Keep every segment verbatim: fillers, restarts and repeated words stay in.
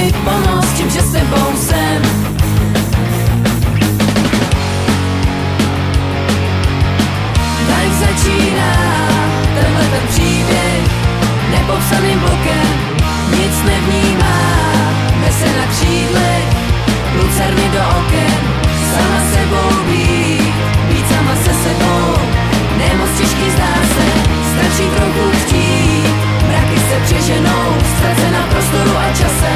mi pomoct tím, že s tebou jsem. Tak začíná tenhle ten příběh nepopsaným blokem. Nic nevnímá, nese na křídlech, lucerny do oken. Sama sebou být, být sama se sebou, nemoc těžký zdá se, stačí trochu chtít. Mraky se přeženou, ztracena prostoru a čase.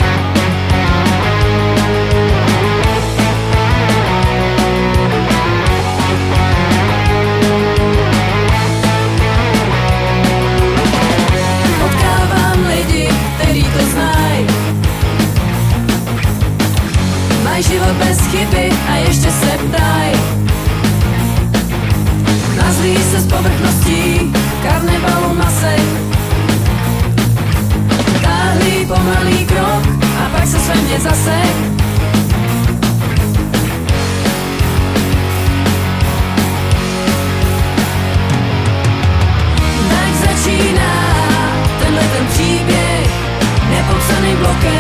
Potkávám lidi, který to znají, mají život bez chyby a ještě se ptají. Nazlí se z povrchností karnevalu masek, táhlý pomalý krok a pak se ve mně zasek. Tak začíná tenhle ten příběh nepopsaným blokem.